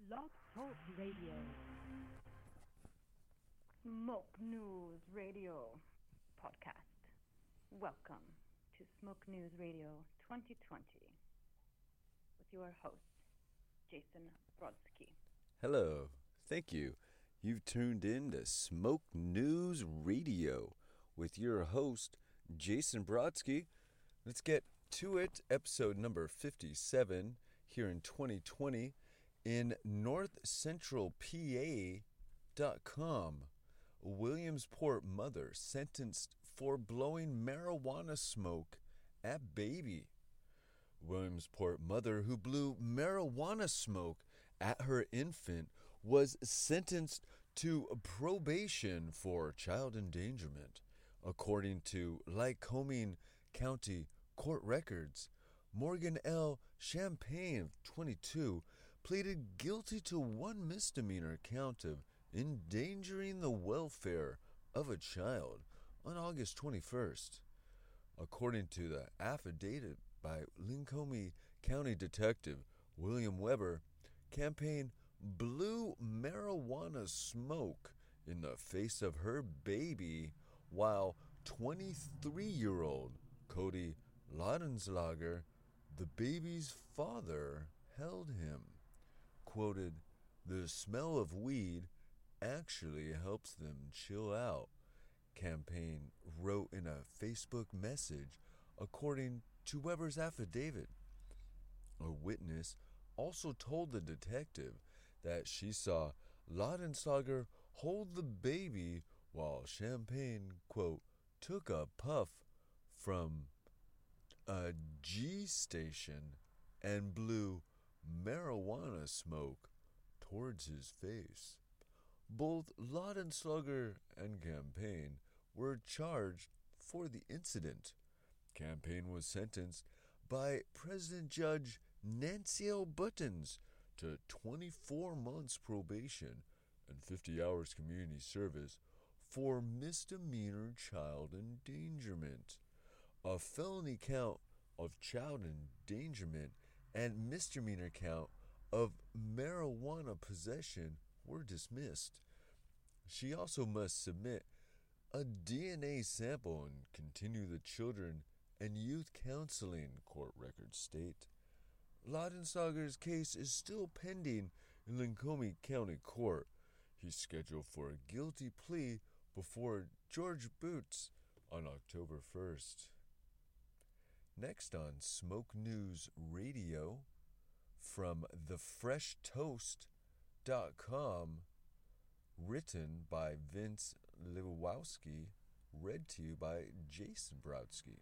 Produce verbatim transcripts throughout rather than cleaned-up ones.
Blog Talk Radio. Smoke News Radio podcast. Welcome to Smoke News Radio twenty twenty with your host, Jason Brodsky. Hello, thank you. You've tuned in to Smoke News Radio with your host, Jason Brodsky. Let's get to it. Episode number fifty-seven here in twenty twenty in North Central P A dot com. A Williamsport mother sentenced for blowing marijuana smoke at baby. Williamsport mother who blew marijuana smoke at her infant was sentenced to probation for child endangerment. According to Lycoming County court records, Morgan L. Champagne, twenty-two, pleaded guilty to one misdemeanor count of endangering the welfare of a child on August twenty-first. According to the affidavit by Lycoming County Detective William Weber, Champagne blew marijuana smoke in the face of her baby while twenty-three-year-old Cody Laudenslager, the baby's father, held him. Quoted, "The smell of weed actually helps them chill out," Champagne wrote in a Facebook message, according to Weber's affidavit. A witness also told the detective that she saw Laudenslager hold the baby while Champagne, quote, took a puff from a G station and blew marijuana smoke towards his face. Both Laudenslager and Champagne were charged for the incident. Champagne was sentenced by President Judge Nancy L. Buttons to twenty-four months probation and fifty hours community service for misdemeanor child endangerment. A felony count of child endangerment and misdemeanor count of marijuana possession were dismissed. She also must submit a D N A sample and continue the children and youth counseling, court records state. Laudenslager's case is still pending in Lycoming County Court. He's scheduled for a guilty plea before George Boots on October first. Next on Smoke News Radio, from the fresh toast dot com, written by Vince Lewowski, read to you by Jason Brodsky.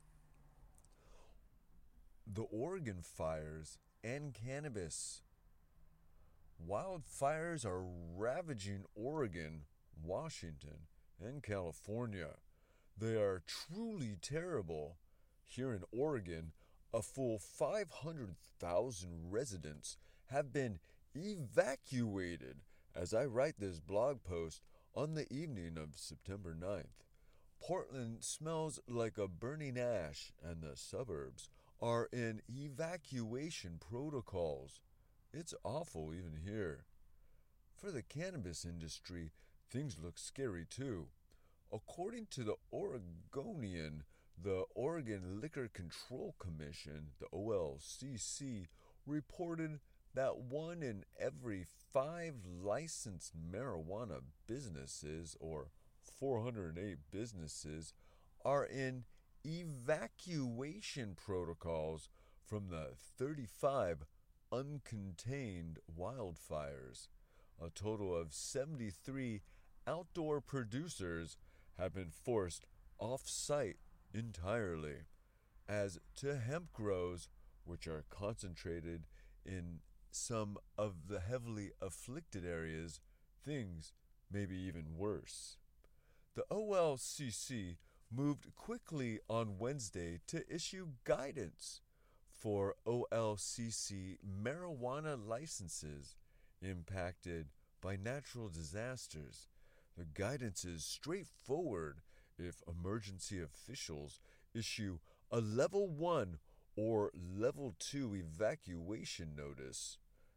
The Oregon fires and cannabis. Wildfires are ravaging Oregon, Washington, and California. They are truly terrible. Here in Oregon, a full five hundred thousand residents have been evacuated as I write this blog post on the evening of September ninth. Portland smells like a burning ash, and the suburbs are in evacuation protocols. It's awful even here. For the cannabis industry, things look scary too. According to the Oregonian, the Oregon Liquor Control Commission, the O L C C, reported that one in every five licensed marijuana businesses, or four hundred eight businesses, are in evacuation protocols from the thirty-five uncontained wildfires. A total of seventy-three outdoor producers have been forced off-site entirely. As to hemp grows, which are concentrated in some of the heavily afflicted areas, things may be even worse. The O L C C moved quickly on Wednesday to issue guidance for O L C C marijuana licenses impacted by natural disasters. The guidance is straightforward if emergency officials issue a level one or level two evacuation notice.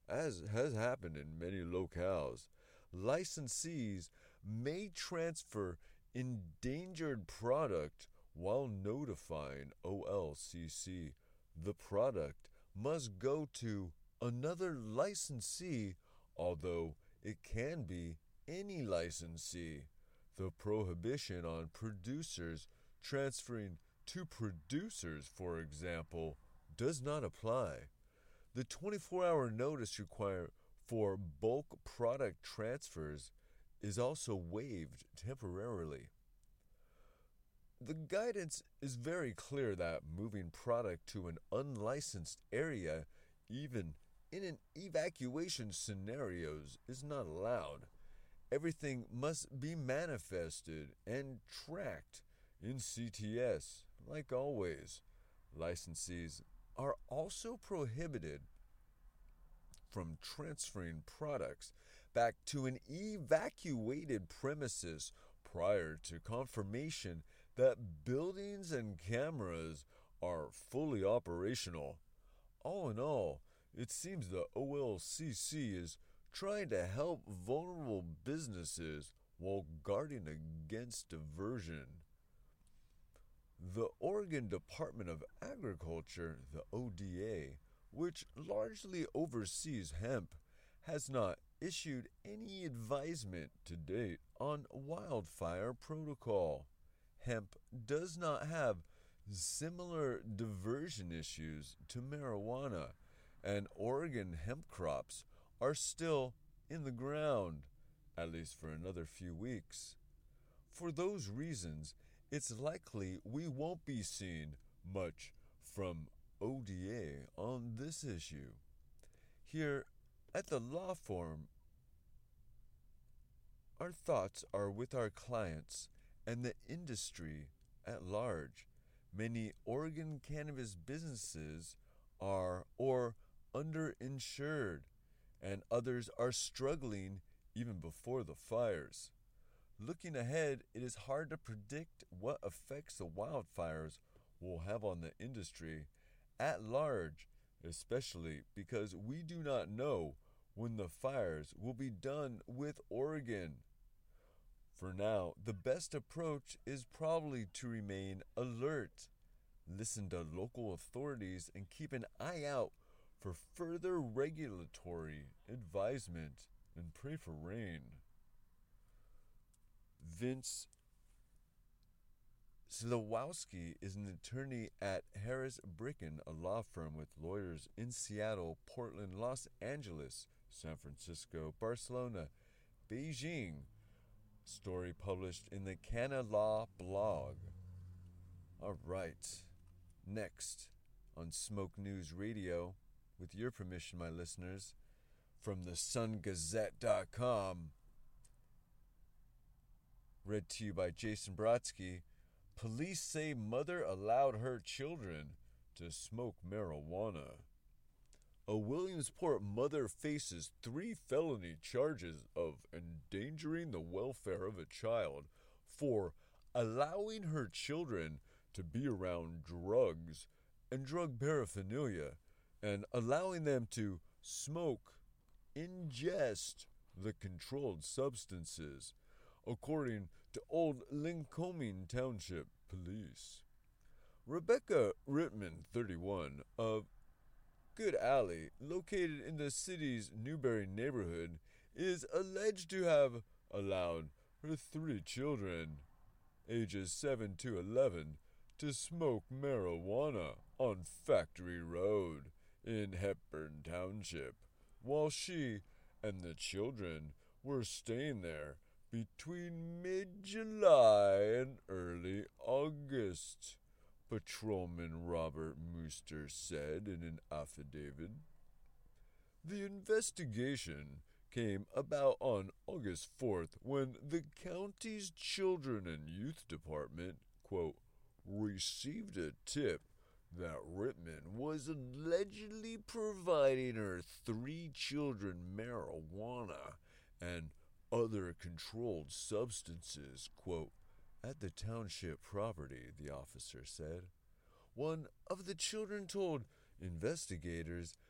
as has happened in many locales, licensees may transfer endangered product while notifying O L C C. The product must go to another licensee, although it can be any licensee. The prohibition on producers transferring to producers, for example, does not apply. The twenty-four hour notice required for bulk product transfers is also waived temporarily. The guidance is very clear that moving product to an unlicensed area, even in an evacuation scenarios, is not allowed. Everything must be manifested and tracked in C T S, like always. Licensees are also prohibited from transferring products back to an evacuated premises prior to confirmation that buildings and cameras are fully operational. All in all, it seems the O L C C is trying to help vulnerable businesses while guarding against diversion. The Oregon Department of Agriculture, the O D A, which largely oversees hemp, has not issued any advisement to date on wildfire protocol. Hemp does not have similar diversion issues to marijuana, and Oregon hemp crops are still in the ground, at least for another few weeks. For those reasons, it's likely we won't be seeing much from O D A on this issue. Here at the law firm, our thoughts are with our clients and the industry at large. Many Oregon cannabis businesses are or underinsured, and others are struggling even before the fires. Looking ahead, it is hard to predict what effects the wildfires will have on the industry at large, especially because we do not know when the fires will be done with Oregon. For now, the best approach is probably to remain alert, listen to local authorities, and keep an eye out for further regulatory advisement, and pray for rain. Vince Slawowski is an attorney at Harris Bricken, a law firm with lawyers in Seattle, Portland, Los Angeles, San Francisco, Barcelona, Beijing. Story published in the Canna Law blog. All right. Next on Smoke News Radio, with your permission, my listeners, from the sun gazette dot com, read to you by Jason Brodsky. Police say mother allowed her children to smoke marijuana. A Williamsport mother faces three felony charges of endangering the welfare of a child for allowing her children to be around drugs and drug paraphernalia and allowing them to smoke, ingest the controlled substances, according to Old Lincoln Township Police. Rebecca Rittman, thirty-one, of Good Alley, located in the city's Newberry neighborhood, is alleged to have allowed her three children, ages seven to eleven, to smoke marijuana on Factory Road in Hepburn Township, while she and the children were staying there between mid-July and early August, Patrolman Robert Mooster said in an affidavit. The investigation came about on August fourth when the county's Children and Youth Department, quote, received a tip that Rittman was allegedly providing her three children marijuana and other controlled substances, quote, at the township property, the officer said. One of the children told investigators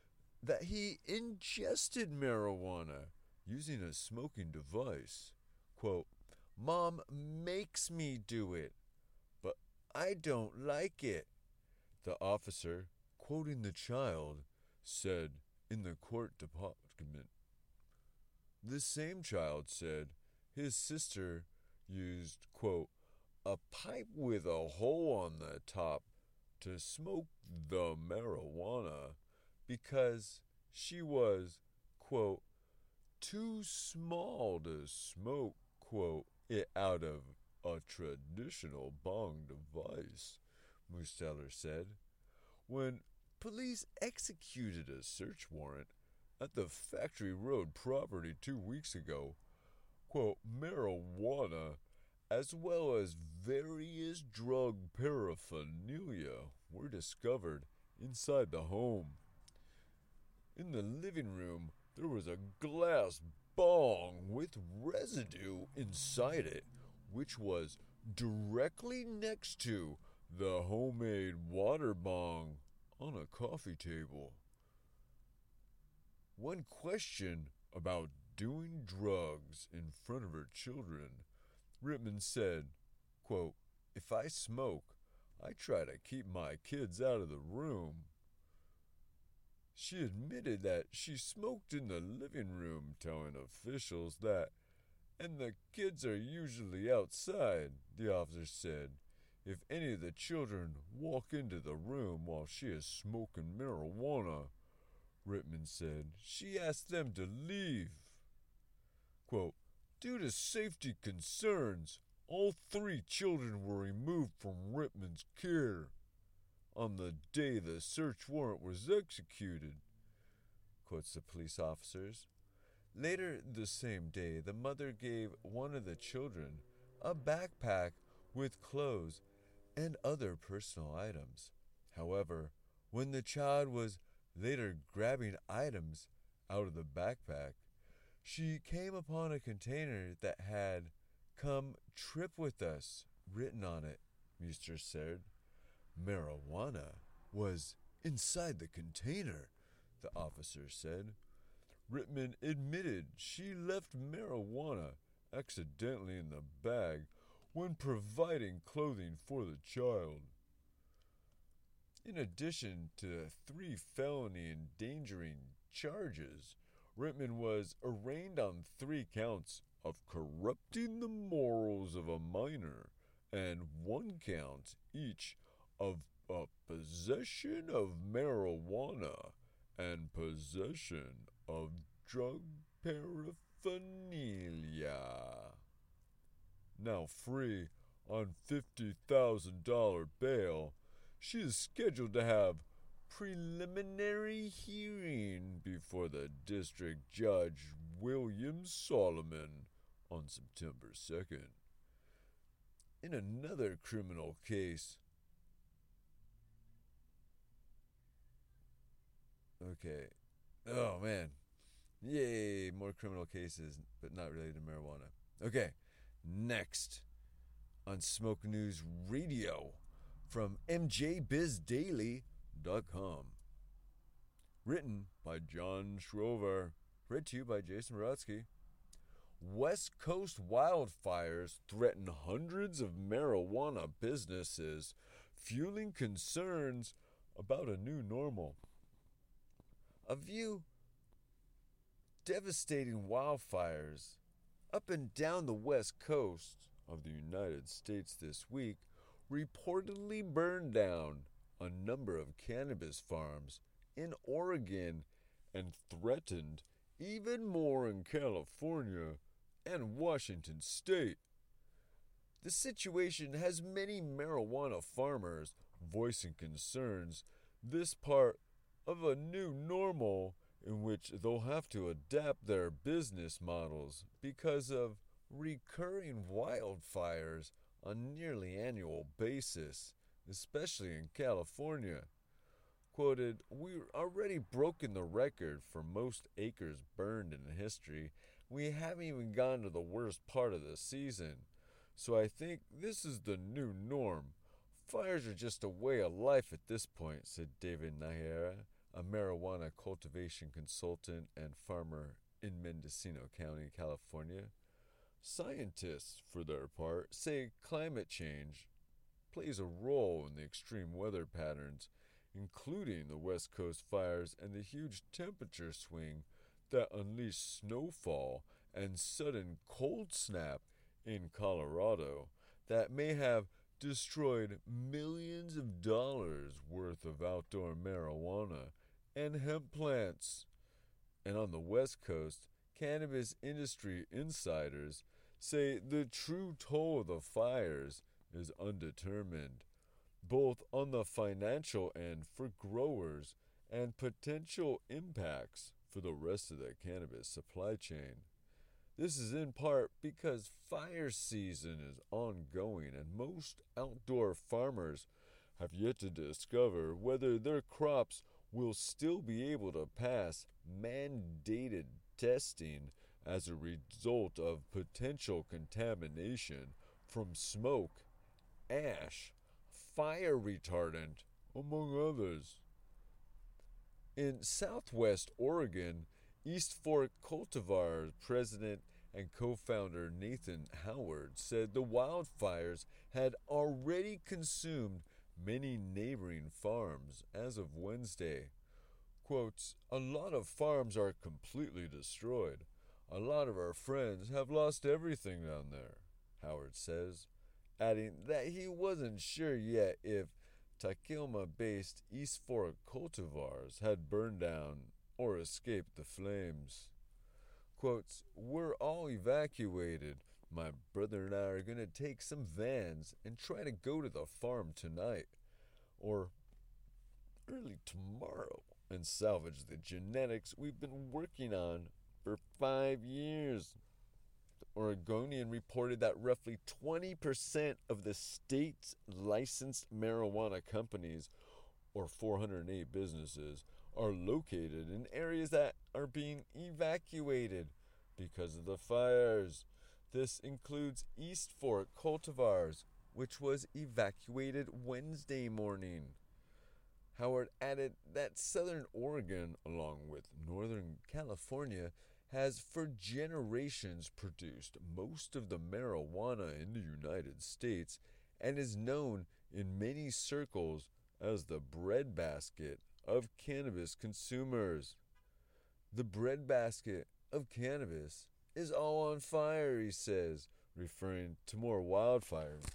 that he ingested marijuana using a smoking device. Quote, "Mom makes me do it, but I don't like it," the officer, quoting the child, said in the court document. The same child said his sister used, quote, "a pipe with a hole on the top to smoke the marijuana because she was, quote, too small to smoke, quote, it out of a traditional bong device," Musteller said. When police executed a search warrant at the Factory Road property two weeks ago, quote, "marijuana as well as various drug paraphernalia were discovered inside the home. In the living room, there was a glass bong with residue inside it, which was directly next to the homemade water bong on a coffee table. One question about doing drugs in front of her children, Rittman said, quote, "If I smoke, I try to keep my kids out of the room." She admitted that she smoked in the living room, telling officials that, "and the kids are usually outside," the officer said. "If any of the children walk into the room while she is smoking marijuana," Rittman said, "she asked them to leave." Quote, "Due to safety concerns, all three children were removed from Rittman's care on the day the search warrant was executed," quotes the police officers. Later the same day, the mother gave one of the children a backpack with clothes and other personal items. However, when the child was later grabbing items out of the backpack, she came upon a container that had "Come trip with us" written on it, Muster said. Marijuana was inside the container, the officer said. Rittman admitted she left marijuana accidentally in the bag when providing clothing for the child. In addition to three felony endangering charges, Rittman was arraigned on three counts of corrupting the morals of a minor and one count each of a possession of marijuana and possession of drug paraphernalia. Now free on fifty thousand dollars bail, she is scheduled to have preliminary hearing before the District Judge William Solomon on September second. In another criminal case, okay, oh man, yay, more criminal cases, but not related to marijuana. Okay, next on Smoke News Radio from M J Biz Daily dot com. Written by John Schrover. Read to you by Jason Brodsky. West Coast wildfires threaten hundreds of marijuana businesses, fueling concerns about a new normal. A few devastating wildfires up and down the west coast of the United States this week reportedly burned down a number of cannabis farms in Oregon and threatened even more in California and Washington State. The situation has many marijuana farmers voicing concerns this part of a new normal in which they'll have to adapt their business models because of recurring wildfires on nearly annual basis, especially in California. Quoted, "We've already broken the record for most acres burned in history. We haven't even gotten to the worst part of the season. So I think this is the new norm. Fires are just a way of life at this point," said David Nahara, a marijuana cultivation consultant and farmer in Mendocino County, California. Scientists, for their part, say climate change plays a role in the extreme weather patterns, including the West Coast fires and the huge temperature swing that unleashed snowfall and sudden cold snap in Colorado that may have destroyed millions of dollars worth of outdoor marijuana and hemp plants. And on the West Coast, cannabis industry insiders say the true toll of the fires is undetermined, both on the financial end for growers and potential impacts for the rest of the cannabis supply chain. This is in part because fire season is ongoing and most outdoor farmers have yet to discover whether their crops will still be able to pass mandated testing as a result of potential contamination from smoke, ash, fire retardant, among others. In southwest Oregon, East Fork Cultivar president and co-founder Nathan Howard said the wildfires had already consumed many neighboring farms as of Wednesday. Quotes, "A lot of farms are completely destroyed. A lot of our friends have lost everything down there," Howard says, adding that he wasn't sure yet if Takilma-based East Fork cultivars had burned down or escaped the flames. Quotes, "We're all evacuated. My brother and I are going to take some vans and try to go to the farm tonight or early tomorrow and salvage the genetics we've been working on for five years. The Oregonian reported that roughly twenty percent of the state's licensed marijuana companies, or four hundred eight businesses, are located in areas that are being evacuated because of the fires. This includes East Fork Cultivars, which was evacuated Wednesday morning. Howard added that Southern Oregon, along with Northern California, has for generations produced most of the marijuana in the United States and is known in many circles as the breadbasket of cannabis consumers. The breadbasket of cannabis is all on fire, he says, referring to more wildfires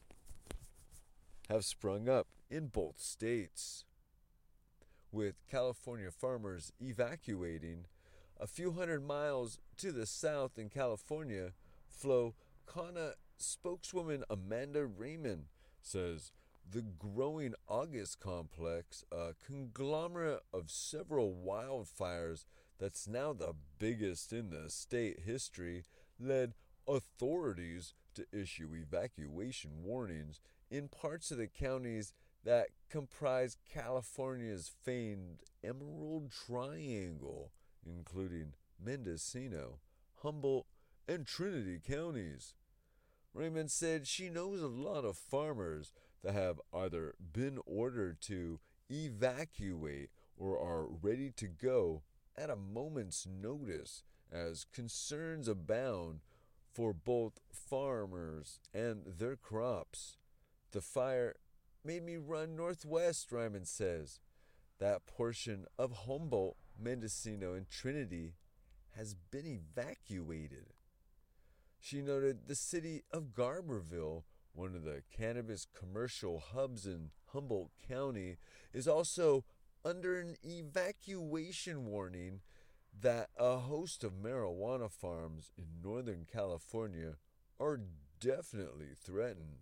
have sprung up in both states. With California farmers evacuating, a few hundred miles to the south in California, Flow Kana spokeswoman Amanda Raymond says the growing August complex, a conglomerate of several wildfires that's now the biggest in the state history, led authorities to issue evacuation warnings in parts of the counties that comprise California's famed Emerald Triangle, including Mendocino, Humboldt, and Trinity counties. Raymond said she knows a lot of farmers that have either been ordered to evacuate or are ready to go at a moment's notice, as concerns abound for both farmers and their crops. The fire made me run northwest, Ryman says. That portion of Humboldt, Mendocino, and Trinity has been evacuated. She noted the city of Garberville, one of the cannabis commercial hubs in Humboldt County, is also under an evacuation warning that a host of marijuana farms in Northern California are definitely threatened.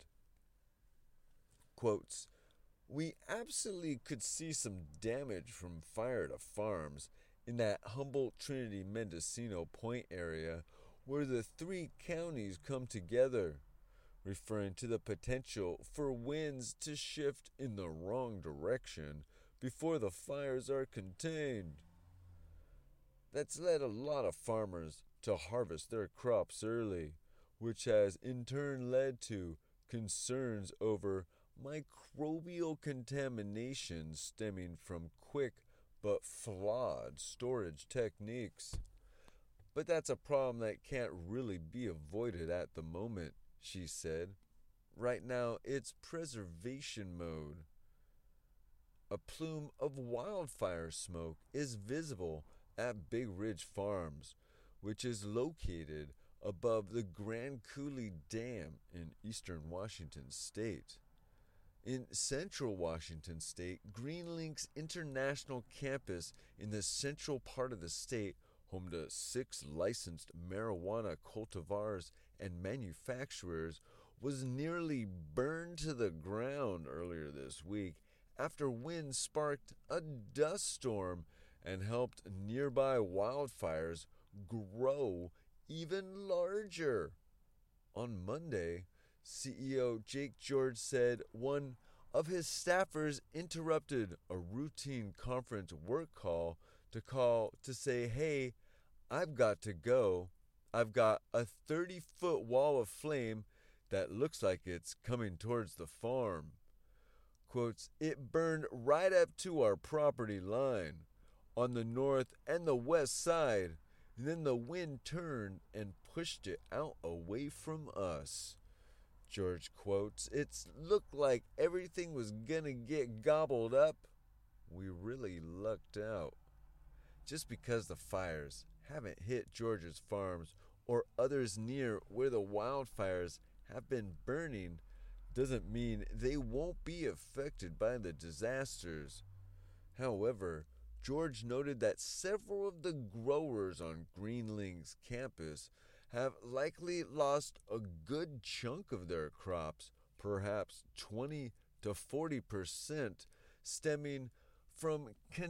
Quotes, "We absolutely could see some damage from fire to farms in that Humboldt, Trinity, Mendocino Point area where the three counties come together," referring to the potential for winds to shift in the wrong direction before the fires are contained. That's led a lot of farmers to harvest their crops early, which has in turn led to concerns over microbial contamination stemming from quick but flawed storage techniques. But that's a problem that can't really be avoided at the moment, she said. Right now, it's preservation mode. A plume of wildfire smoke is visible at Big Ridge Farms, which is located above the Grand Coulee Dam in eastern Washington state. In central Washington state, Greenlinks International Campus in the central part of the state, home to six licensed marijuana cultivars and manufacturers, was nearly burned to the ground earlier this week after winds sparked a dust storm and helped nearby wildfires grow even larger. On Monday, C E O Jake George said one of his staffers interrupted a routine conference work call to call to say, "Hey, I've got to go. I've got a thirty-foot wall of flame that looks like it's coming towards the farm." Quotes, "It burned right up to our property line on the north and the west side. And then the wind turned and pushed it out away from us." George quotes, "It's looked like everything was gonna get gobbled up. We really lucked out." Just because the fires haven't hit George's farms or others near where the wildfires have been burning doesn't mean they won't be affected by the disasters. However, George noted that several of the growers on Greenlinks campus have likely lost a good chunk of their crops, perhaps twenty to forty percent, stemming from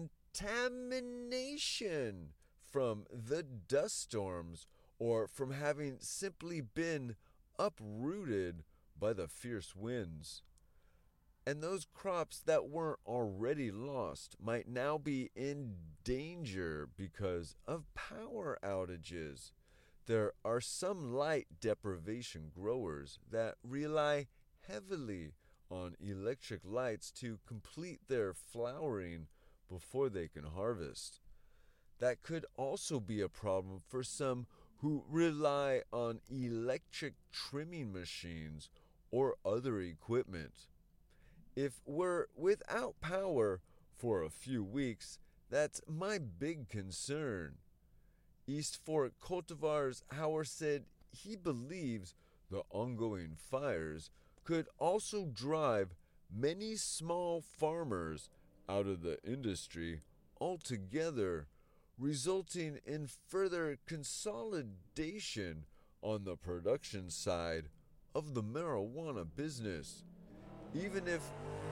contamination from the dust storms or from having simply been uprooted by the fierce winds. And those crops that weren't already lost might now be in danger because of power outages. There are some light deprivation growers that rely heavily on electric lights to complete their flowering before they can harvest. That could also be a problem for some who rely on electric trimming machines or other equipment. If we're without power for a few weeks, that's my big concern. East Fork Cultivars Howard said he believes the ongoing fires could also drive many small farmers out of the industry altogether, resulting in further consolidation on the production side of the marijuana business. Even if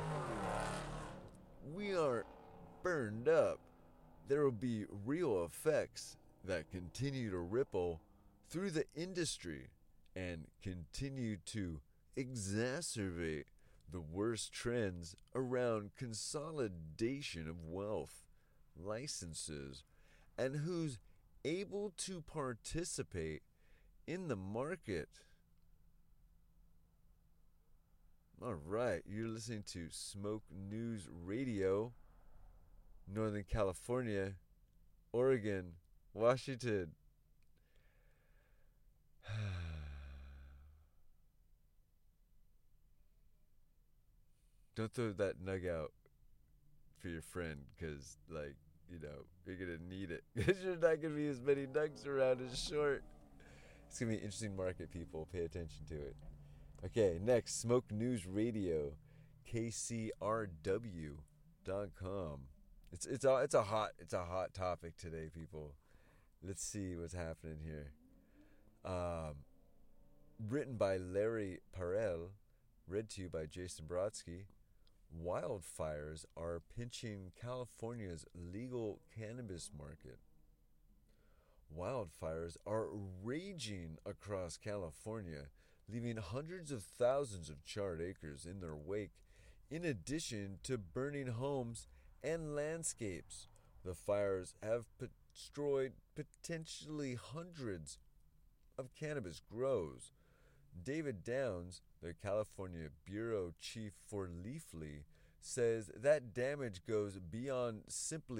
we aren't burned up, there will be real effects that continue to ripple through the industry and continue to exacerbate the worst trends around consolidation of wealth, licenses, and who's able to participate in the market. All right, you're listening to Smoke News Radio, Northern California, Oregon, Washington. Don't throw that nug out for your friend, because, like, you know, you're going to need it. Because there's not going to be as many nugs around as short. It's going to be an interesting market, people. Pay attention to it. Okay, next, Smoke News Radio, K C R W dot com. It's it's a it's a hot it's a hot topic today, people. Let's see what's happening here. Um, written by Larry Parel, read to you by Jason Brodsky. Wildfires are pinching California's legal cannabis market. Wildfires are raging across California, leaving hundreds of thousands of charred acres in their wake, in addition to burning homes and landscapes. The fires have destroyed potentially hundreds of cannabis grows. David Downs, the California Bureau Chief for Leafly, says that damage goes beyond simply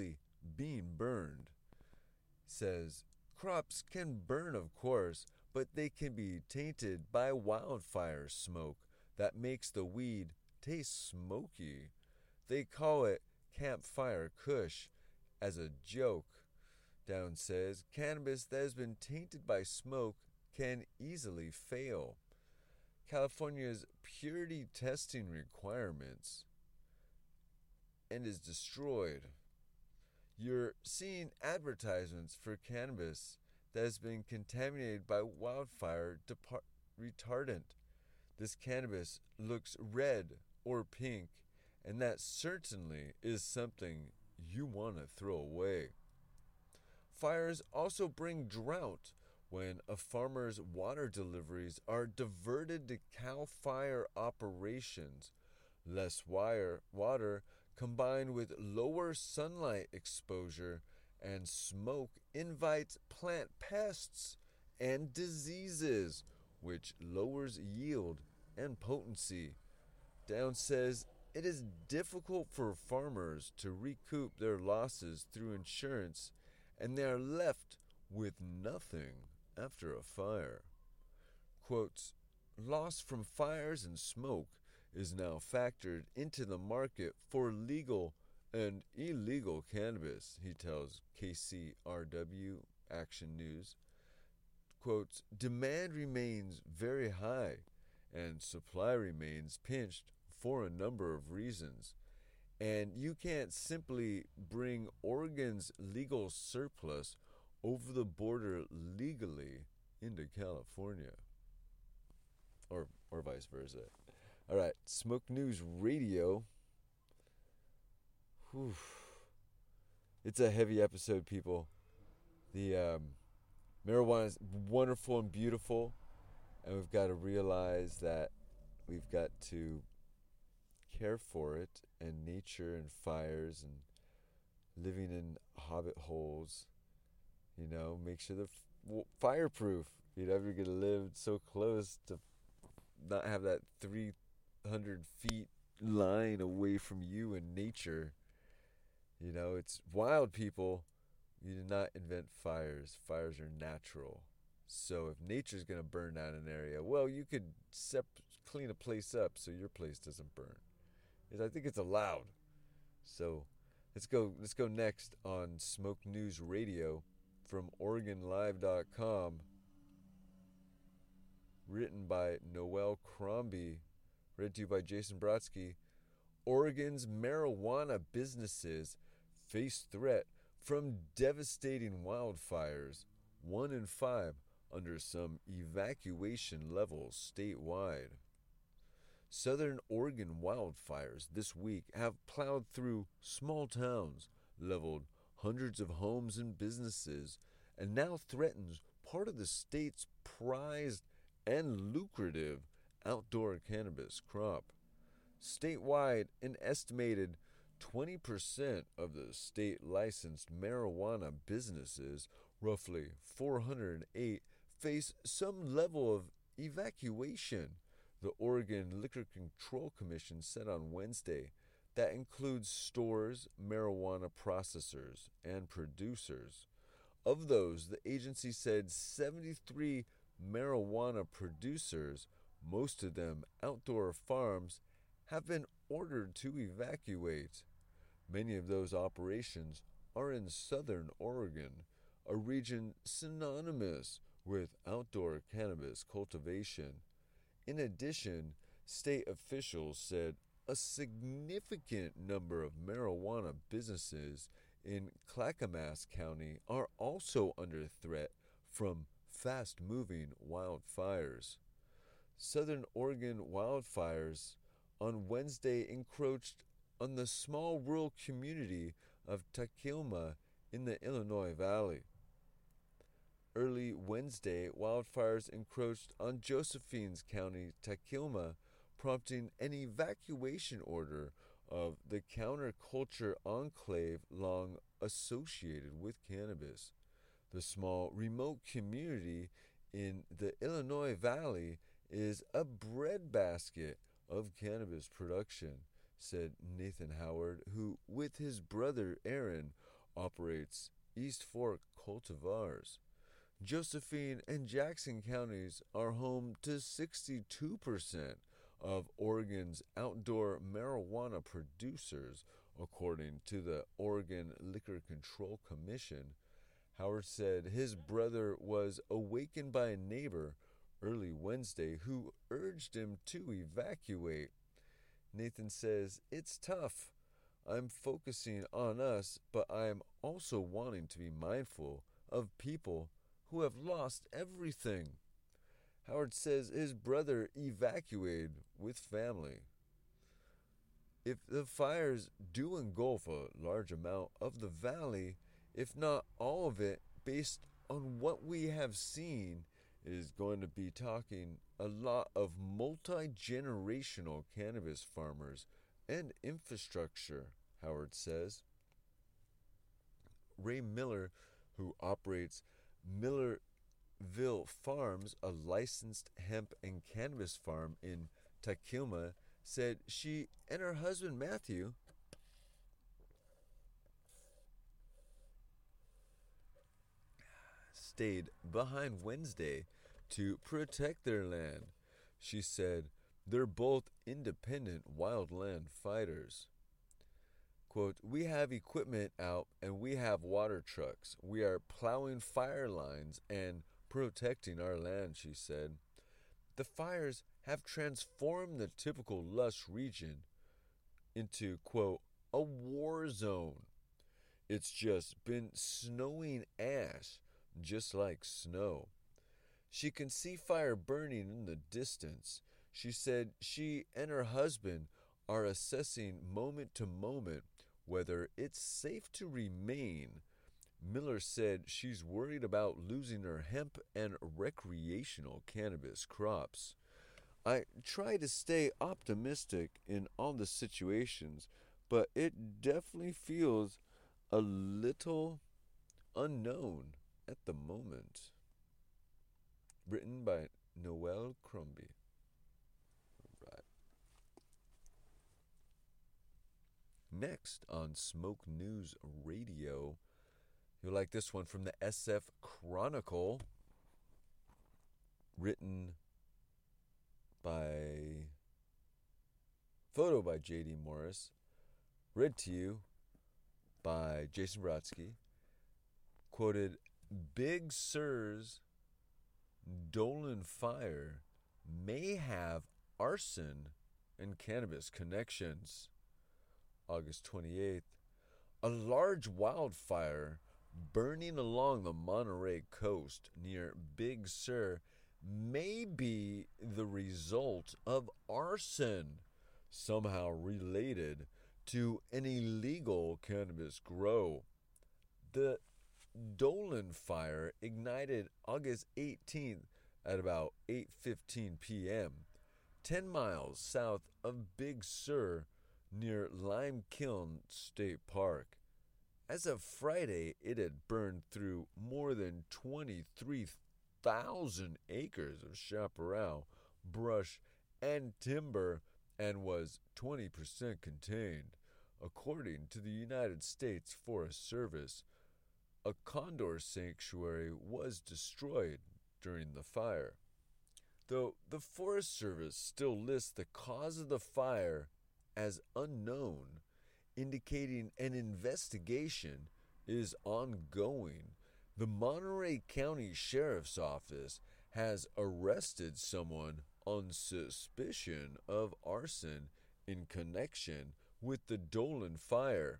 being burned. Says, crops can burn, of course, but they can be tainted by wildfire smoke that makes the weed taste smoky. They call it campfire kush as a joke. Down says, cannabis that has been tainted by smoke can easily fail. California's purity testing requirements and is destroyed. You're seeing advertisements for cannabis that has been contaminated by wildfire depar- retardant. This cannabis looks red or pink, and that certainly is something you want to throw away. Fires also bring drought when a farmer's water deliveries are diverted to cow fire operations. Less wire, water combined with lower sunlight exposure and smoke invites plant pests and diseases, which lowers yield and potency. Down says it is difficult for farmers to recoup their losses through insurance, and they are left with nothing after a fire. Quotes, loss from fires and smoke is now factored into the market for legal and illegal cannabis, he tells K C R W Action News. Quotes, demand remains very high and supply remains pinched for a number of reasons. And you can't simply bring Oregon's legal surplus over the border legally into California. Or or vice versa. All right, Smoke News Radio. Whew. It's a heavy episode, people. The um, marijuana is wonderful and beautiful, and we've got to realize that we've got to care for it, and nature and fires and living in hobbit holes, you know, make sure they're f- fireproof. You're never going to live so close to not have that three hundred feet line away from you and nature. You know, it's wild, people. You did not invent fires. Fires are natural. So if nature's going to burn down an area, well, you could sep- clean a place up so your place doesn't burn. I think it's allowed. So let's go let's go next on Smoke News Radio from Oregon Live dot com. Written by Noel Crombie. Read to you by Jason Brodsky. Oregon's marijuana businesses face threat from devastating wildfires. One in five under some evacuation levels statewide. Southern Oregon wildfires this week have plowed through small towns, leveled hundreds of homes and businesses, and now threatens part of the state's prized and lucrative outdoor cannabis crop. Statewide, an estimated twenty percent of the state-licensed marijuana businesses, roughly four hundred eight, face some level of evacuation, the Oregon Liquor Control Commission said on Wednesday. That includes stores, marijuana processors, and producers. Of those, the agency said seventy-three marijuana producers, most of them outdoor farms, have been ordered to evacuate. Many of those operations are in southern Oregon, a region synonymous with outdoor cannabis cultivation. In addition, state officials said a significant number of marijuana businesses in Clackamas County are also under threat from fast-moving wildfires. Southern Oregon wildfires on Wednesday encroached on the small rural community of Takilma in the Illinois Valley. Early Wednesday, wildfires encroached on Josephine County, Takilma, prompting an evacuation order of the counterculture enclave long associated with cannabis. The small, remote community in the Illinois Valley is a breadbasket of cannabis production, said Nathan Howard, who, with his brother Aaron, operates East Fork cultivars. Josephine and Jackson counties are home to sixty-two percent of Oregon's outdoor marijuana producers, according to the Oregon Liquor Control Commission. Howard said his brother was awakened by a neighbor early Wednesday who urged him to evacuate. Nathan says, "It's tough. I'm focusing on us, but I'm also wanting to be mindful of people who have lost everything." Howard says his brother evacuated with family. If the fires do engulf a large amount of the valley, if not all of it, based on what we have seen, it is going to be talking a lot of multi-generational cannabis farmers and infrastructure, Howard says. Ray Miller, who operates Millerville Farms, a licensed hemp and cannabis farm in Takilma, said she and her husband Matthew stayed behind Wednesday to protect their land. She said they're both independent wildland fighters. Quote, "We have equipment out and we have water trucks. We are plowing fire lines and protecting our land," she said. The fires have transformed the typical lush region into, quote, "a war zone. It's just been snowing ash, just like snow." She can see fire burning in the distance. She said she and her husband are assessing moment to moment whether it's safe to remain. Miller said she's worried about losing her hemp and recreational cannabis crops. "I try to stay optimistic in all the situations, but it definitely feels a little unknown at the moment." Written by Noel Crombie. Right. Next on Smoke News Radio, you'll like this one from the S F Chronicle, written by, photo by J D Morris, read to you by Jason Brodsky, quoted, "Big Sur's Dolan fire may have arson and cannabis connections." August twenty-eighth, a large wildfire burning along the Monterey coast near Big Sur may be the result of arson, somehow related to an illegal cannabis grow. The Dolan fire ignited August eighteenth at about eight fifteen p.m., ten miles south of Big Sur near Lime Kiln State Park. As of Friday, it had burned through more than twenty-three thousand acres of chaparral, brush, and timber and was twenty percent contained, according to the United States Forest Service. A condor sanctuary was destroyed during the fire. Though the Forest Service still lists the cause of the fire as unknown, indicating an investigation is ongoing, the Monterey County Sheriff's Office has arrested someone on suspicion of arson in connection with the Dolan fire.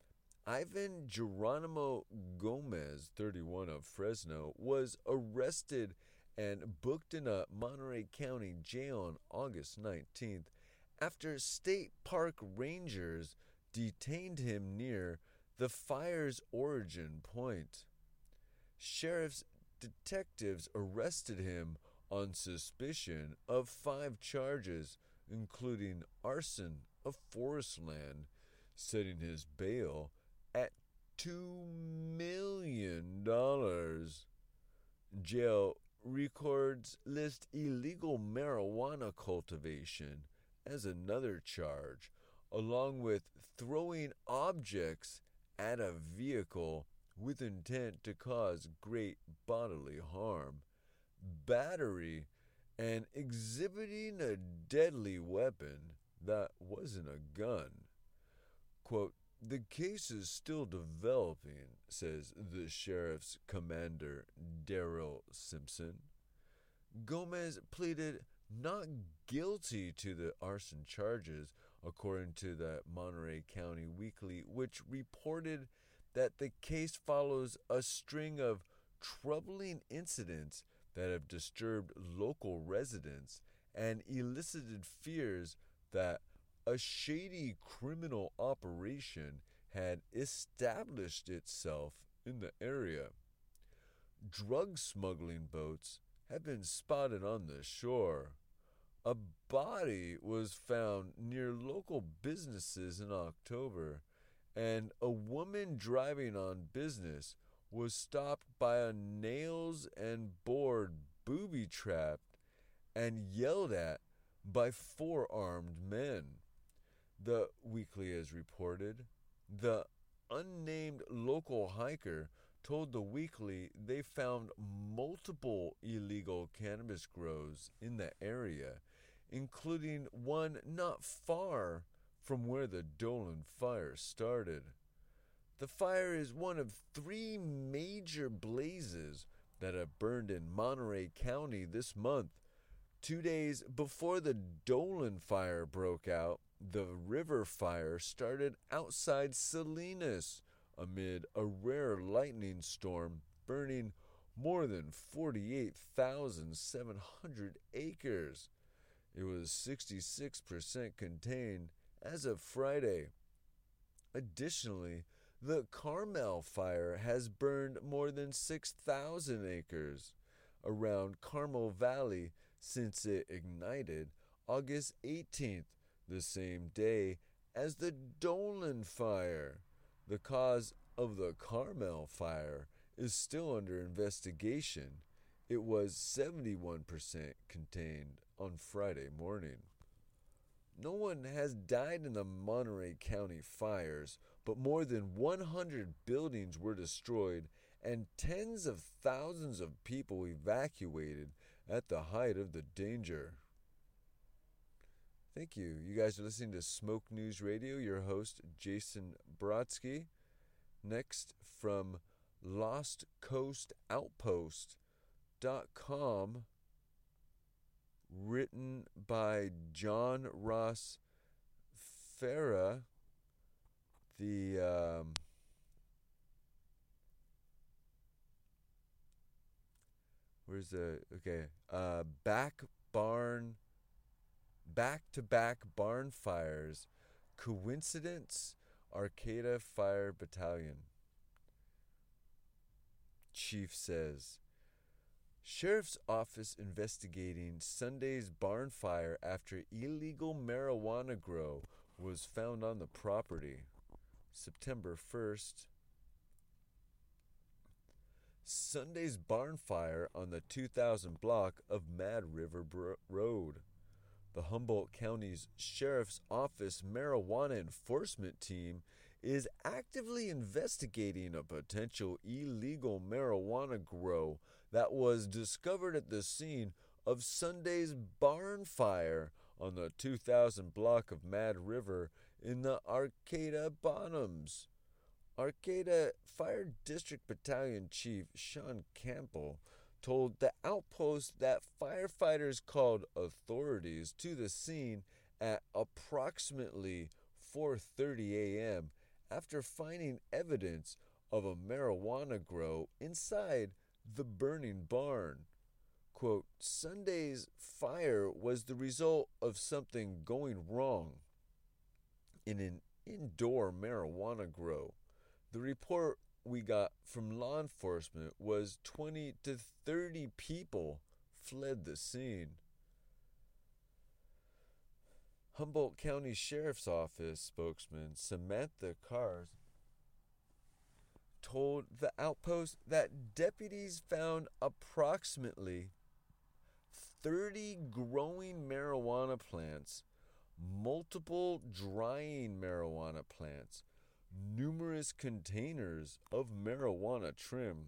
Ivan Geronimo Gomez, thirty-one, of Fresno, was arrested and booked in a Monterey County jail on August nineteenth after state park rangers detained him near the fire's origin point. Sheriff's detectives arrested him on suspicion of five charges, including arson of forest land, setting his bail at two million dollars. Jail records list illegal marijuana cultivation as another charge, along with throwing objects at a vehicle with intent to cause great bodily harm, battery, and exhibiting a deadly weapon that wasn't a gun. Quote, the case is still developing, says the sheriff's commander, Daryl Simpson. Gomez pleaded not guilty to the arson charges, according to the Monterey County Weekly, which reported that the case follows a string of troubling incidents that have disturbed local residents and elicited fears that a shady criminal operation had established itself in the area. Drug smuggling boats have been spotted on the shore. A body was found near local businesses in October, and a woman driving on business was stopped by a nails and board booby-trapped and yelled at by four armed men. The Weekly has reported. The unnamed local hiker told the Weekly they found multiple illegal cannabis grows in the area, including one not far from where the Dolan fire started. The fire is one of three major blazes that have burned in Monterey County this month. Two days before the Dolan fire broke out, the river fire started outside Salinas amid a rare lightning storm burning more than forty-eight thousand seven hundred acres. It was sixty-six percent contained as of Friday. Additionally, the Carmel fire has burned more than six thousand acres around Carmel Valley since it ignited August eighteenth, the same day as the Dolan fire. The cause of the Carmel fire is still under investigation. It was seventy-one percent contained on Friday morning. No one has died in the Monterey County fires, but more than one hundred buildings were destroyed and tens of thousands of people evacuated at the height of the danger. Thank you. You guys are listening to Smoke News Radio. Your host, Jason Brodsky. Next, from lost coast outpost dot com, written by John Ross Farah. The um, where's the okay? Uh, back barn, back-to-back barn fires. Coincidence? Arcata Fire Battalion chief says. Sheriff's Office investigating Sunday's barn fire after illegal marijuana grow was found on the property. September first. Sunday's barn fire on the two thousand block of Mad River Bro- Road. The Humboldt County's Sheriff's Office marijuana enforcement team is actively investigating a potential illegal marijuana grow that was discovered at the scene of Sunday's barn fire on the two thousand block of Mad River in the Arcata Bottoms. Arcata Fire District Battalion Chief Sean Campbell told the outpost that firefighters called authorities to the scene at approximately four thirty a.m. after finding evidence of a marijuana grow inside the burning barn. Quote, Sunday's fire was the result of something going wrong in an indoor marijuana grow. The report we got from law enforcement was twenty to thirty people fled the scene. Humboldt County Sheriff's Office spokesman Samantha Cars told the outpost that deputies found approximately thirty growing marijuana plants, multiple drying marijuana plants, numerous containers of marijuana trim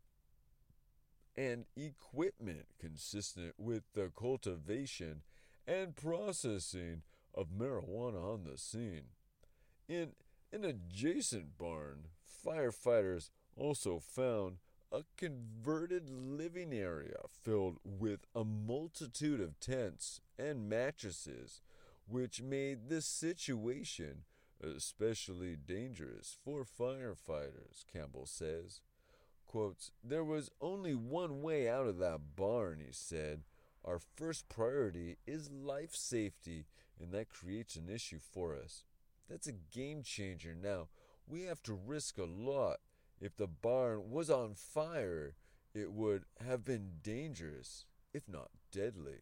and equipment consistent with the cultivation and processing of marijuana on the scene. In an adjacent barn, firefighters also found a converted living area filled with a multitude of tents and mattresses, which made the situation especially dangerous for firefighters, Campbell says. Quotes, "There was only one way out of that barn," he said. "Our first priority is life safety, and that creates an issue for us. That's a game changer now. We have to risk a lot. If the barn was on fire, it would have been dangerous, if not deadly."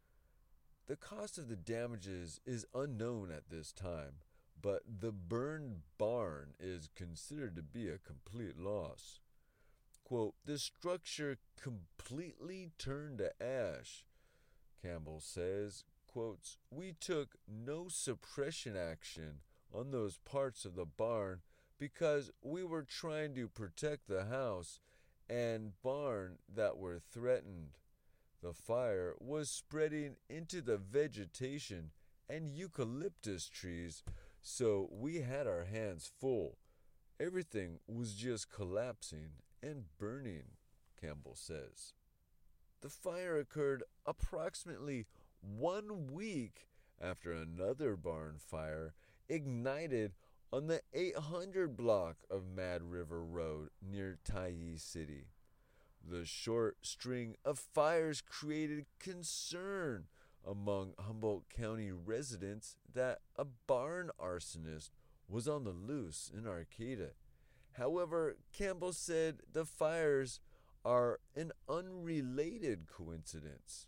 The cost of the damages is unknown at this time, but the burned barn is considered to be a complete loss. Quote, "The structure completely turned to ash," Campbell says. Quotes, "We took no suppression action on those parts of the barn because we were trying to protect the house and barn that were threatened. The fire was spreading into the vegetation and eucalyptus trees, so we had our hands full. Everything was just collapsing and burning," Campbell says. The fire occurred approximately one week after another barn fire ignited on the eight hundred block of Mad River Road near Tyee City. The short string of fires created concern among Humboldt County residents that a barn arsonist was on the loose in Arcata. However, Campbell said the fires are an unrelated coincidence.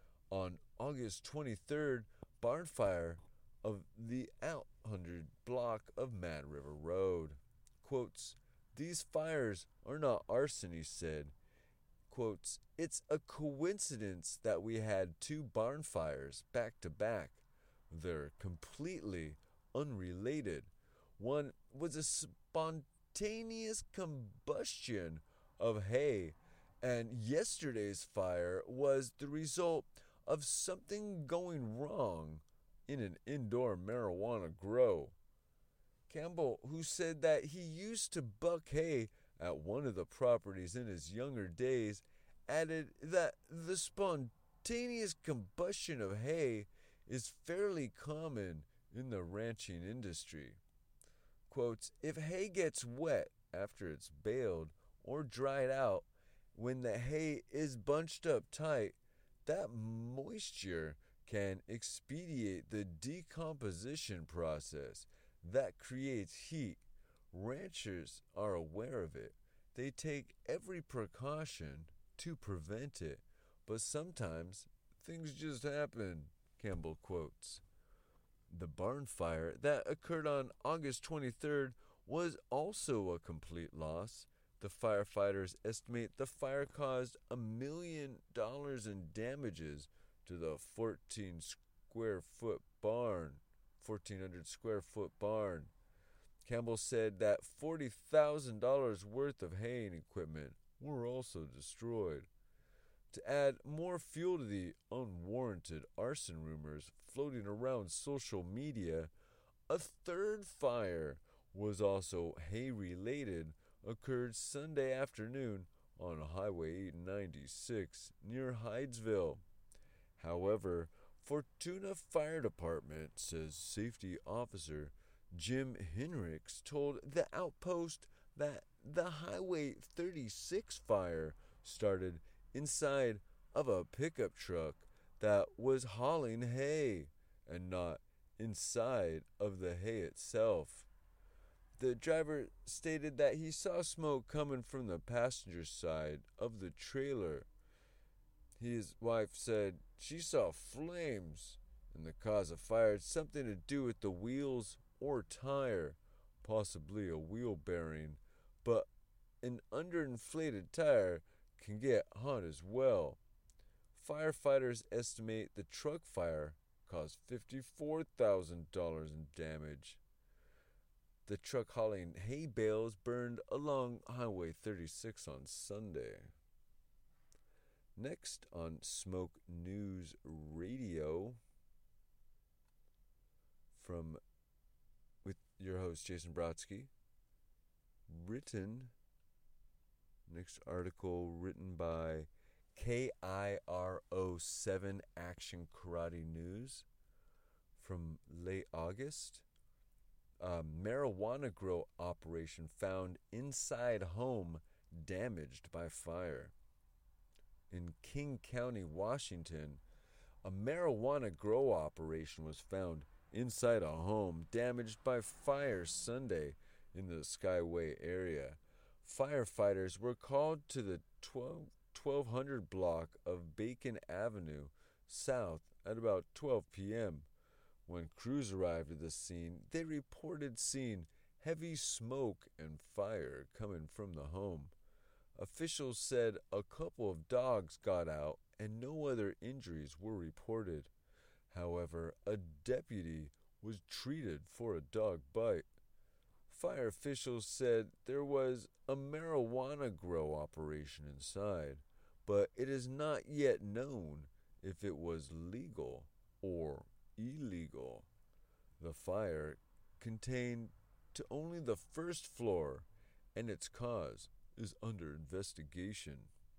On August twenty-third, barn fire of the eight hundred block of Mad River Road. Quotes, "These fires are not arson," he said. Quotes, "It's a coincidence that we had two barn fires back to back. They're completely unrelated. One was a spontaneous combustion of hay, and yesterday's fire was the result of something going wrong in an indoor marijuana grow." Campbell, who said that he used to buck hay at one of the properties in his younger days, added that the spontaneous combustion of hay is fairly common in the ranching industry. Quotes, "If hay gets wet after it's baled or dried out, when the hay is bunched up tight, that moisture can expedite the decomposition process that creates heat. Ranchers are aware of it. They take every precaution to prevent it, but sometimes things just happen," Campbell quotes. The barn fire that occurred on August twenty-third was also a complete loss. The firefighters estimate the fire caused a million dollars in damages to the fourteen square foot barn, fourteen hundred square foot barn. Campbell said that forty thousand dollars worth of haying equipment were also destroyed. To add more fuel to the unwarranted arson rumors floating around social media, a third fire was also hay-related, occurred Sunday afternoon on Highway eight ninety-six near Hydesville. However, Fortuna Fire Department says safety officer Jim Hinrichs told the Outpost that the Highway thirty-six fire started inside of a pickup truck that was hauling hay and not inside of the hay itself. The driver stated that he saw smoke coming from the passenger side of the trailer. His wife said she saw flames, and the cause of fire had something to do with the wheels or tire, possibly a wheel bearing, but an underinflated tire can get hot as well. Firefighters estimate the truck fire caused fifty-four thousand dollars in damage. The truck hauling hay bales burned along Highway thirty-six on Sunday. Next on Smoke News Radio, from with your host Jason Brodsky, written, next article written by K I R O seven Action Karate News from late August. Uh, marijuana grow operation found inside home damaged by fire. In King County, Washington, a marijuana grow operation was found inside a home damaged by fire Sunday in the Skyway area. Firefighters were called to the twelve hundred block of Bacon Avenue South at about twelve p.m. When crews arrived at the scene, they reported seeing heavy smoke and fire coming from the home. Officials said a couple of dogs got out and no other injuries were reported. However, a deputy was treated for a dog bite. Fire officials said there was a marijuana grow operation inside, but it is not yet known if it was legal or illegal. The fire contained to only the first floor, and its cause is under investigation.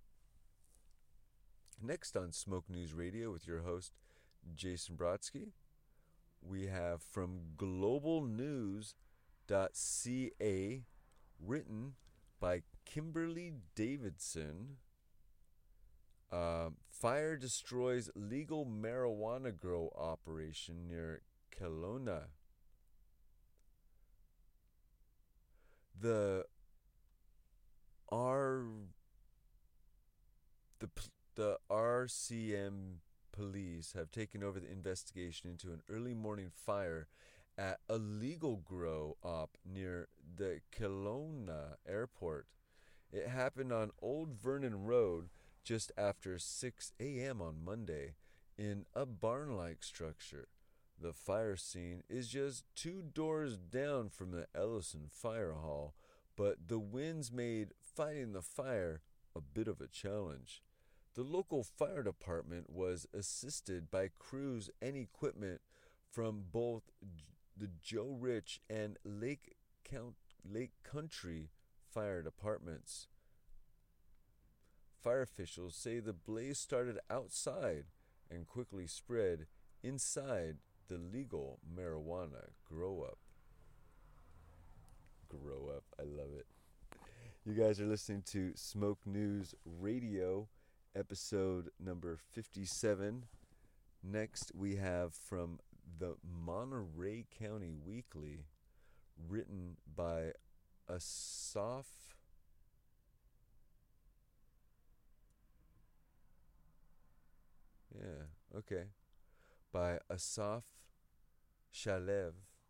Next on Smoke News Radio with your host, Jason Brodsky, we have from global news dot c a, written by Kimberly Davidson. Uh, fire destroys legal marijuana grow operation near Kelowna. The R the the R C M police have taken over the investigation into an early morning fire at a legal grow op near the Kelowna airport. It happened on Old Vernon Road just after six a.m. on Monday in a barn-like structure. The fire scene is just two doors down from the Ellison Fire Hall, but the winds made fighting the fire a bit of a challenge. The local fire department was assisted by crews and equipment from both the Joe Rich and Lake Count, Lake Country fire departments. Fire officials say the blaze started outside and quickly spread inside the legal marijuana grow up. Grow up, I love it. You guys are listening to Smoke News Radio, episode number fifty-seven. Next, we have from the Monterey County Weekly, written by Asaf Yeah, okay. By Asaf Shalev.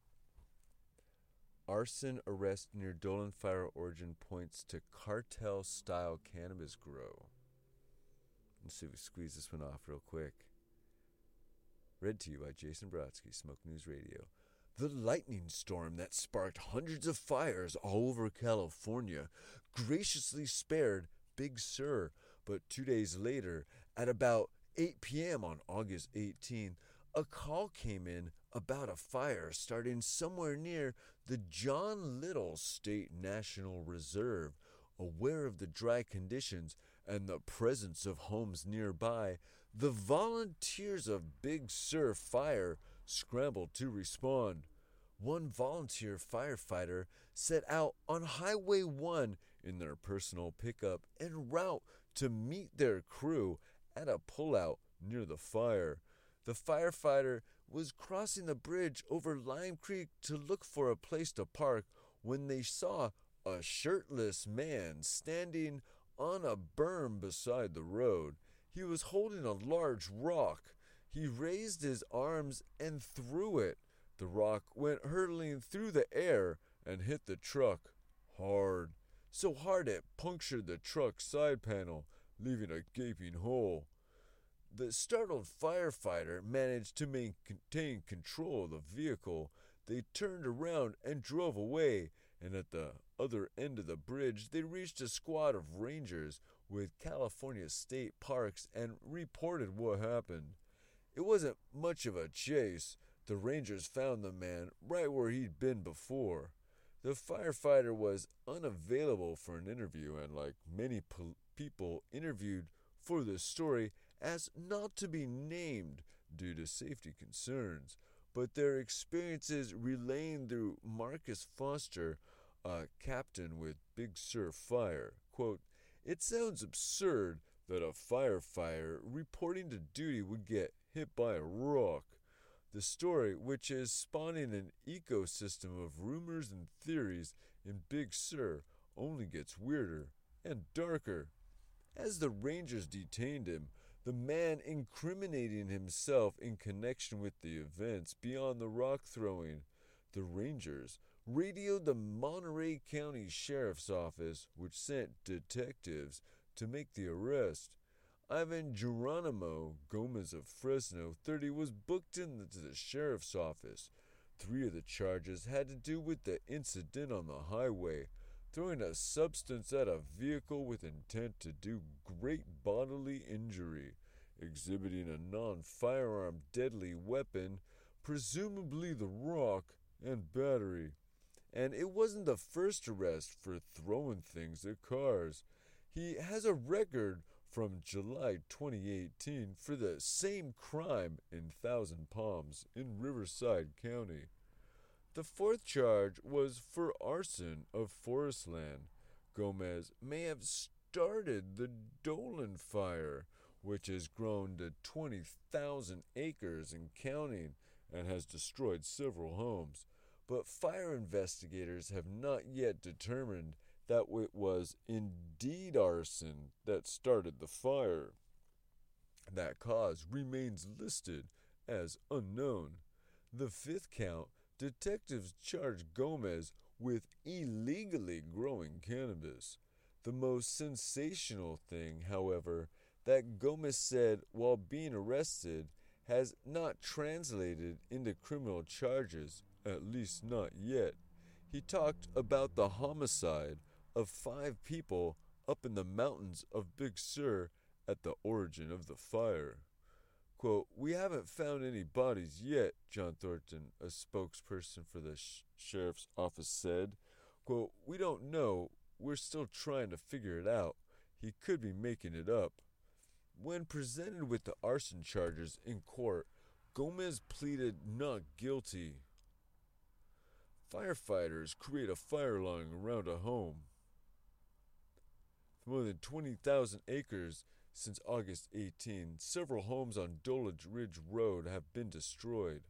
Arson arrest near Dolan fire origin points to cartel-style cannabis grow. Let's see if we squeeze this one off real quick. Read to you by Jason Brodsky, Smoke News Radio. The lightning storm that sparked hundreds of fires all over California graciously spared Big Sur, but two days later, at about eight p.m. on August eighteenth, a call came in about a fire starting somewhere near the John Little State National Reserve. Aware of the dry conditions and the presence of homes nearby, the volunteers of Big Sur Fire scrambled to respond. One volunteer firefighter set out on Highway one in their personal pickup en route to meet their crew at a pullout near the fire. The firefighter was crossing the bridge over Lime Creek to look for a place to park when they saw a shirtless man standing on a berm beside the road. He was holding a large rock. He raised his arms and threw it. The rock went hurtling through the air and hit the truck hard. So hard it punctured the truck's side panel, leaving a gaping hole. The startled firefighter managed to maintain control of the vehicle, They turned around and drove away, and at the other end of the bridge, they reached a squad of rangers with California State Parks and reported what happened. It wasn't much of a chase. The rangers found the man right where he'd been before. The firefighter was unavailable for an interview, and like many po- people interviewed for this story, asked not to be named due to safety concerns, but their experiences relaying through Marcus Foster, a captain with Big Sur Fire. Quote, "It sounds absurd that a firefighter reporting to duty would get hit by a rock. The story, which is spawning an ecosystem of rumors and theories in Big Sur, only gets weirder and darker." As the rangers detained him, the man incriminating himself in connection with the events beyond the rock throwing, the rangers radioed the Monterey County Sheriff's Office, which sent detectives to make the arrest. Ivan Geronimo Gomez of Fresno, thirty, was booked into the sheriff's office. Three of the charges had to do with the incident on the highway, throwing a substance at a vehicle with intent to do great bodily injury, exhibiting a non-firearm deadly weapon, presumably the rock, and battery. And it wasn't the first arrest for throwing things at cars. He has a record from July twenty eighteen for the same crime in Thousand Palms in Riverside County. The fourth charge was for arson of forest land. Gomez may have started the Dolan fire, which has grown to twenty thousand acres and counting and has destroyed several homes. But fire investigators have not yet determined that it was indeed arson that started the fire. That cause remains listed as unknown. The fifth count, detectives charged Gomez with illegally growing cannabis. The most sensational thing, however, that Gomez said while being arrested has not translated into criminal charges, at least not yet. He talked about the homicide of five people up in the mountains of Big Sur at the origin of the fire. Quote, "We haven't found any bodies yet," John Thornton, a spokesperson for the sh- sheriff's office, said. Quote, "We don't know. We're still trying to figure it out. He could be making it up." When presented with the arson charges in court, Gomez pleaded not guilty. Firefighters create a fire line around a home. More than twenty thousand acres since August eighteenth, several homes on Dulwich Ridge Road have been destroyed.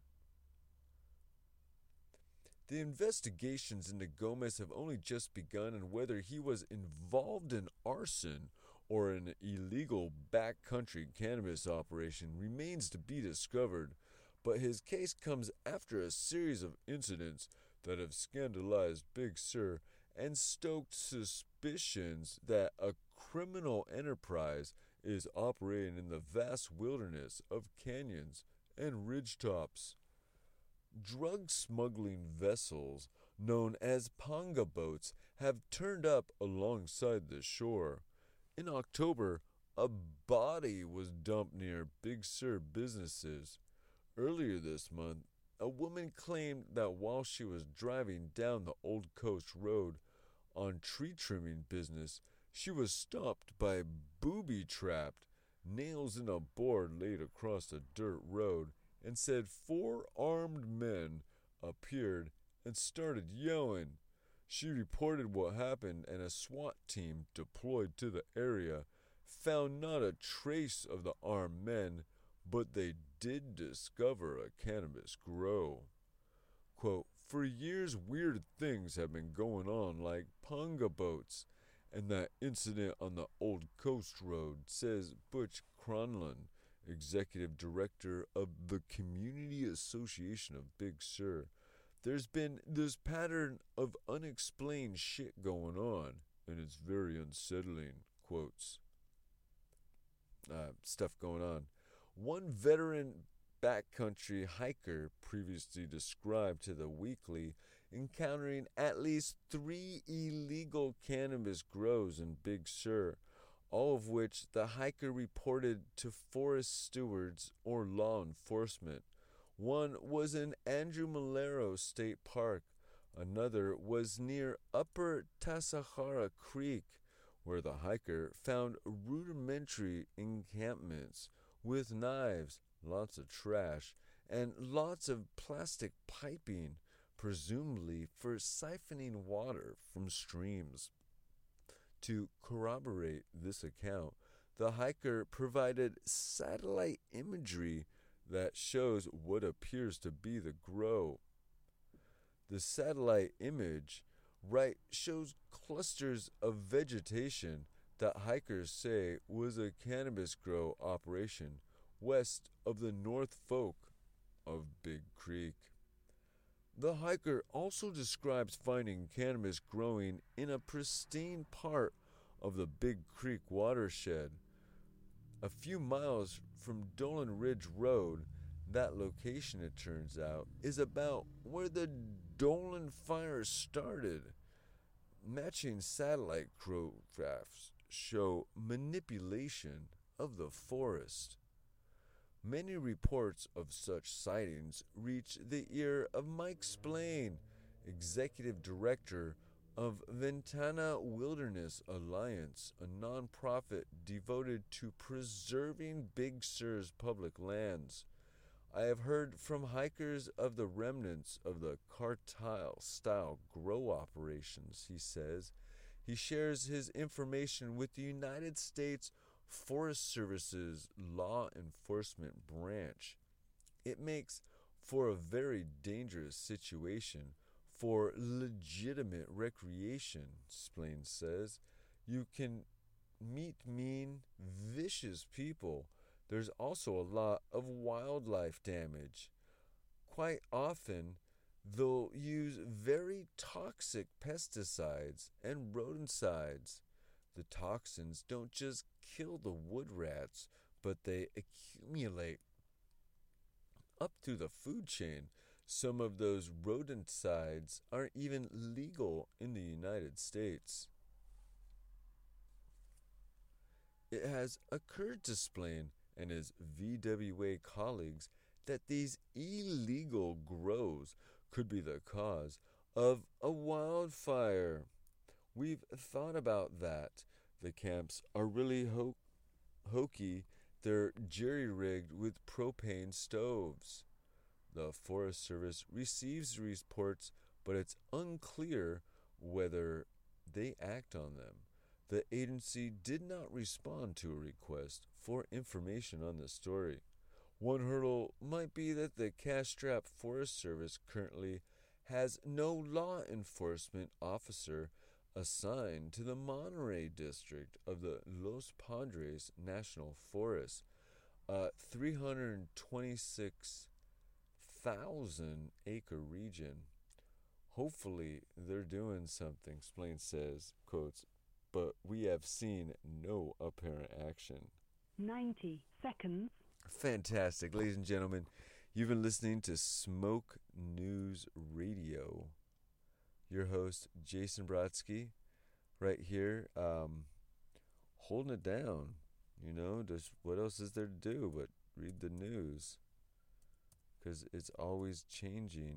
The investigations into Gomez have only just begun, and whether he was involved in arson or an illegal backcountry cannabis operation remains to be discovered. But his case comes after a series of incidents that have scandalized Big Sur and stoked suspicions that a criminal enterprise is operating in the vast wilderness of canyons and ridgetops. Drug smuggling vessels, known as panga boats, have turned up alongside the shore. In October, a body was dumped near Big Sur businesses. Earlier this month, a woman claimed that while she was driving down the Old Coast Road on tree trimming business, she was stopped by booby-trapped, nails in a board laid across a dirt road, and said four armed men appeared and started yelling. She reported what happened, and a SWAT team deployed to the area found not a trace of the armed men, but they did discover a cannabis grow. Quote, "For years, weird things have been going on, like panga boats and that incident on the Old Coast Road," says Butch Cronlund, executive director of the Community Association of Big Sur. "There's been this pattern of unexplained shit going on, and it's very unsettling," quotes. Uh, stuff going on. One veteran backcountry hiker previously described to the Weekly encountering at least three illegal cannabis grows in Big Sur, all of which the hiker reported to forest stewards or law enforcement. One was in Andrew Malero State Park. Another was near Upper Tasajara Creek, where the hiker found rudimentary encampments with knives, lots of trash, and lots of plastic piping, presumably for siphoning water from streams. To corroborate this account, the hiker provided satellite imagery that shows what appears to be the grow. The satellite image, right, shows clusters of vegetation that hikers say was a cannabis grow operation west of the North Fork of Big Creek. The hiker also describes finding cannabis growing in a pristine part of the Big Creek watershed. A few miles from Dolan Ridge Road, that location, it turns out, is about where the Dolan fire started. Matching satellite photographs show manipulation of the forest. Many reports of such sightings reach the ear of Mike Splain, executive director of Ventana Wilderness Alliance, a nonprofit devoted to preserving Big Sur's public lands. I have heard from hikers of the remnants of the cartel-style grow operations, he says. He shares his information with the United States Forest Service's law enforcement branch. It makes for a very dangerous situation for legitimate recreation, Splain says. You can meet mean, vicious people. There's also a lot of wildlife damage. Quite often, they'll use very toxic pesticides and rodenticides. The toxins don't just kill the wood rats, but they accumulate up through the food chain. Some of those rodenticides aren't even legal in the United States. It has occurred to Splain and his V W A colleagues that these illegal grows could be the cause of a wildfire. We've thought about that. The camps are really ho- hokey. They're jerry-rigged with propane stoves. The Forest Service receives reports, but it's unclear whether they act on them. The agency did not respond to a request for information on the story. One hurdle might be that the cash-strapped Forest Service currently has no law enforcement officer assigned to the Monterey district of the Los Padres National Forest, a three hundred twenty-six thousand acre region. Hopefully they're doing something, Splain says, quotes, but we have seen no apparent action. ninety seconds. Fantastic. Ladies and gentlemen, you've been listening to Smoke News Radio. Your host, Jason Brodsky, right here, um, holding it down. You know, just what else is there to do but read the news? Because it's always changing.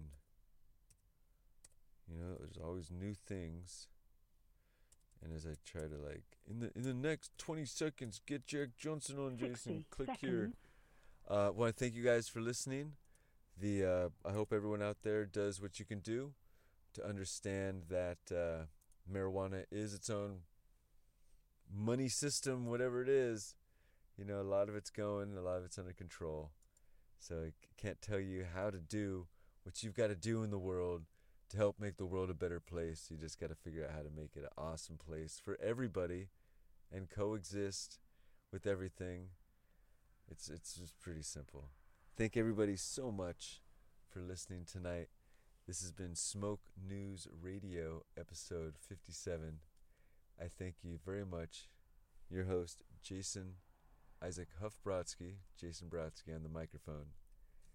You know, there's always new things. And as I try to, like, in the in the next twenty seconds, get Jack Johnson on, Jason. Click seconds. here. I uh, want to thank you guys for listening. The uh, I hope everyone out there does what you can do to understand that uh, marijuana is its own money system, whatever it is. You know, a lot of it's going, a lot of it's under control. So I can't tell you how to do what you've got to do in the world to help make the world a better place. You just got to figure out how to make it an awesome place for everybody and coexist with everything. It's it's just pretty simple. Thank everybody so much for listening tonight. This has been Smoke News Radio, episode fifty-seven. I thank you very much. Your host, Jason Isaac Huff Brodsky, Jason Brodsky on the microphone.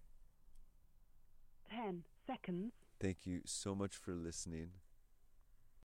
ten seconds. Thank you so much for listening.